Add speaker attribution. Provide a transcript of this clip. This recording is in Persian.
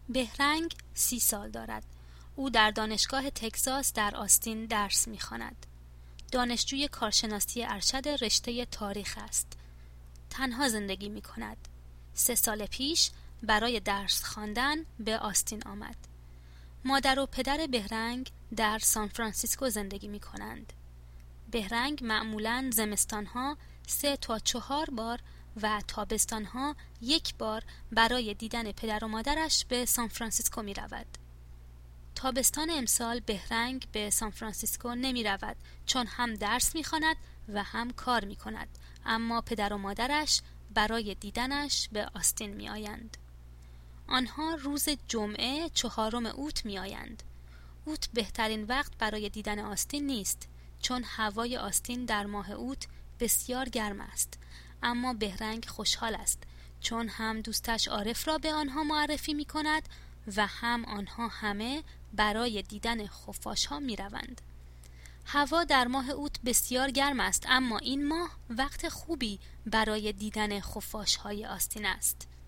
Speaker 1: بهرنگ 30 سال دارد. او در دانشگاه تگزاس در آستین درس می‌خواند. دانشجوی کارشناسی ارشد رشته تاریخ است. تنها زندگی می‌کند. 3 سال پیش برای درس خواندن به آستین آمد. مادر و پدر بهرنگ در سان فرانسیسکو زندگی می‌کنند. بهرنگ معمولاً زمستان‌ها 3 تا 4 بار و تابستان‌ها 1 بار برای دیدن پدر و مادرش به سان فرانسیسکو می‌رود. تابستان امسال بهرنگ به سان فرانسیسکو نمی‌رود چون هم درس می‌خواند و هم کار می‌کند، اما پدر و مادرش برای دیدنش به آستین می‌آیند. آنها روز جمعه 4 اوت می‌آیند. اوت بهترین وقت برای دیدن آستین نیست چون هوای آستین در ماه اوت بسیار گرم است، اما بهرنگ خوشحال است چون هم دوستش عارف را به آنها معرفی می‌کند و هم آنها همه برای دیدن خفاش‌ها می‌روند. هوا در ماه اوت بسیار گرم است، اما این ماه وقت خوبی برای دیدن خفاش‌های آستین است.